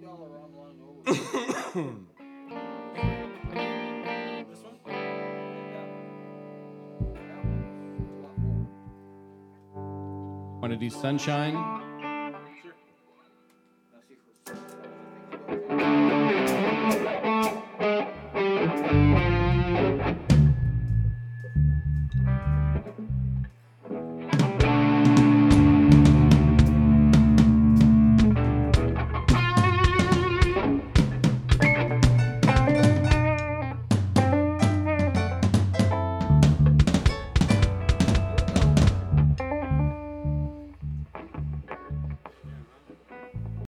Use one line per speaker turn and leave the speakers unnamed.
y'all are online over. This one?
Want to do Sunshine?